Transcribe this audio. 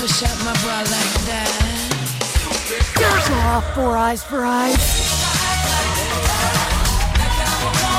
push up my bra like that. Show off 4 eyes for eyes.